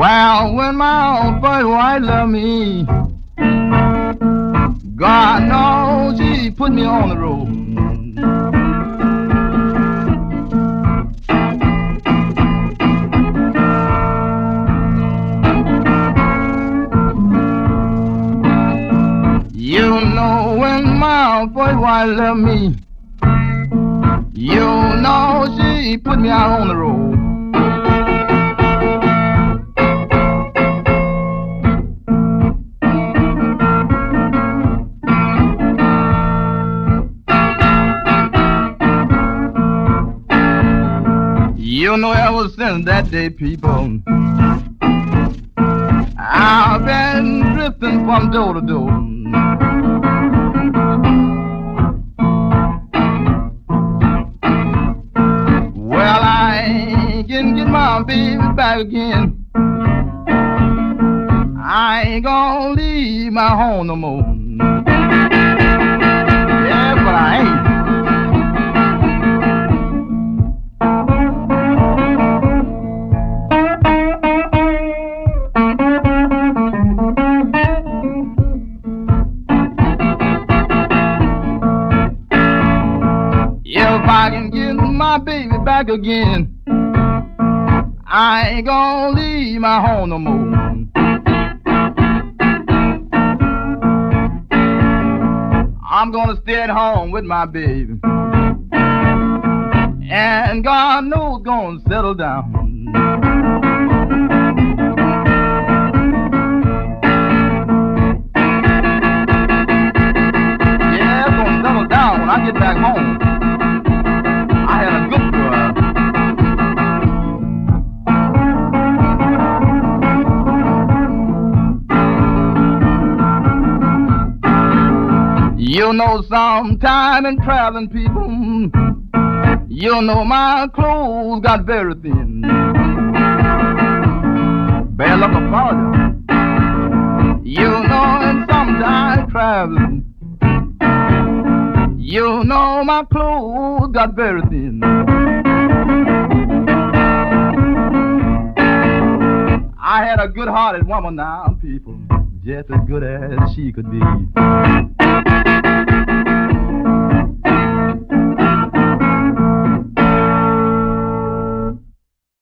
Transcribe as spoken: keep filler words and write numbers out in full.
Well, when my old boy white love me, God knows he put me on the road. You know when my old boy white love me, you know she put me out on the road. You know ever since that day, people, I've been drifting from door to door. Well, I can get my baby back again. I ain't gonna leave my home no more. Yeah, but I ain't. If I can get my baby back again, I ain't gonna leave my home no more. I'm gonna stay at home with my baby, and God knows gonna settle down. Yeah, it's gonna settle down when I get back home. I had a good girl. You know, sometime in traveling, people, you know my clothes got very thin. Bad luck about it. You know, and sometime traveling, you know my clothes got very thin. I had a good-hearted woman now, people, just as good as she could be.